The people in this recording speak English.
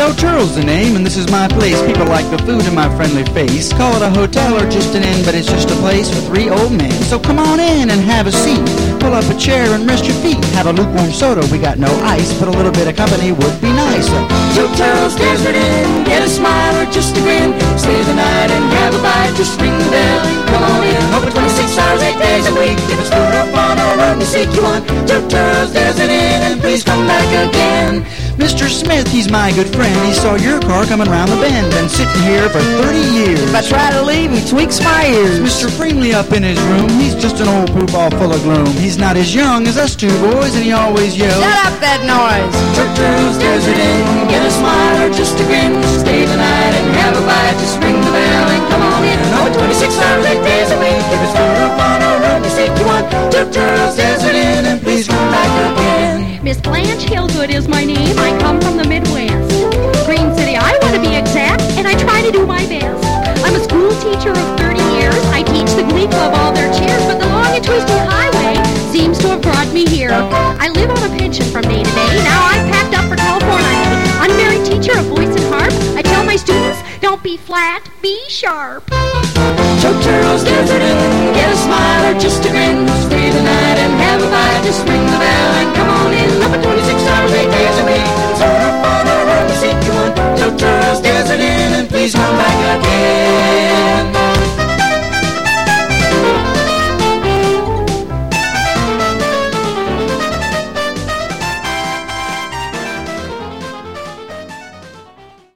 Joe Turtle's the name, and this is my place. People like the food in my friendly face. Call it a hotel or just an inn, but it's just a place for three old men. So come on in and have a seat. Pull up a chair and rest your feet. Have a lukewarm soda, we got no ice, but a little bit of company would be nice. Joe Turtle's Desert Inn, get a smile or just a grin. Stay the night and have a bite, just ring the bell and come on in. Open 26 hours, 8 days a week. If it's food or fun or room to seek you want, Joe Turtle's Desert Inn, and please come back again. Mr. Smith, he's my good friend. He saw your car coming round the bend. Been sitting here for 30 years. If I try to leave, he tweaks my ears. Mr. Freemley up in his room, he's just an old poop all full of gloom. He's not as young as us two boys, and he always yells, "Shut up that noise!" Joe Turtle's Desert Inn, get a smile or just a grin. Stay the night and have a bite, just ring the bell and come on in. Open 26 hours, 8 days a week. If it's food or fun or room to seek you want, Joe Turtle's Desert Inn, and please come back again. Miss Blanche Hillgood is my name. I come from the Midwest. Green City, I want to be exact, and I try to do my best. I'm a school teacher of 30 years. I teach the Glee Club all their cheers, but the long and twisty highway seems to have brought me here. I live on a pension from day to day. Now I've packed up for California. Unmarried teacher of voice and harp. I tell my students, don't be flat, be sharp. Joe Turtle's Desert Inn,